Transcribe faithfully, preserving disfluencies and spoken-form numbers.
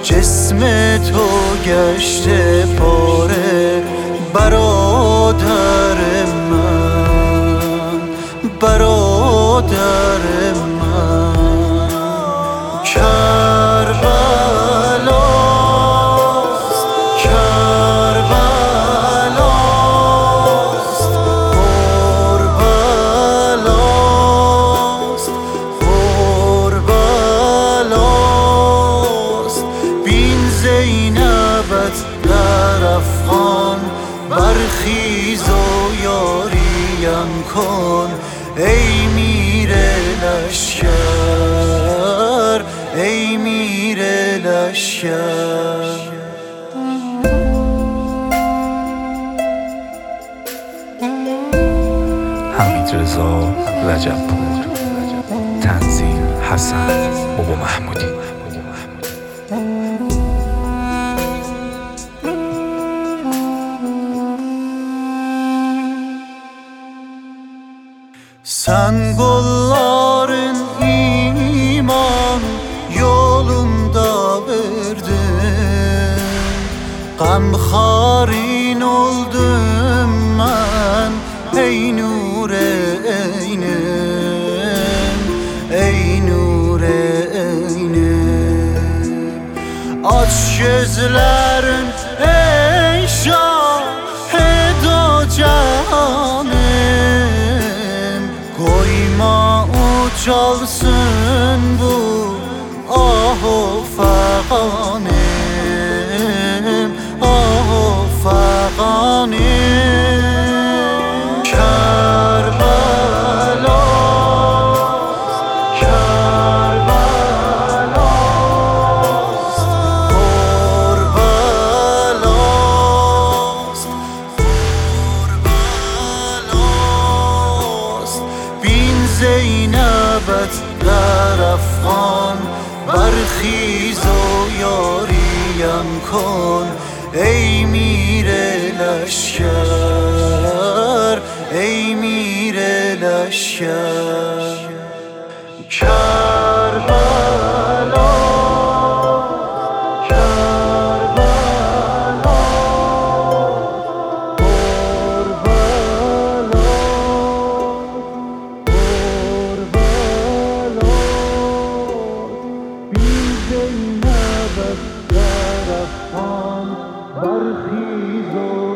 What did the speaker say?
جسم تو گشته پاره. برادر من، برادر من، کربلاست، کربلاست، قربلاست، قربلاست. بین زینبت در افغان، برخیز و یاریم کن. ای میر لشکر، ای میر لشکر. حمیدرضا رجب‌پور، تنظیم حسن بابا محمودی. Sen kolların iman yolunda verdin. Gamxarin oldum ben, ey nure eynim, ey nure eynim. Aç gözlerin ey şahid-o cahanım. Koyma uçalsın bu ah-o fağanim, ah-o fağanim. Kerbelost, Kerbelost, Qurbelost, Qurbelost. بین زینبت در افغان، برخیز و یاریم کن. ای میر لشکر، ای میر لشکر. کربلاست، کربلاست، قربلاست. بین زینبت در افغان، برخیز و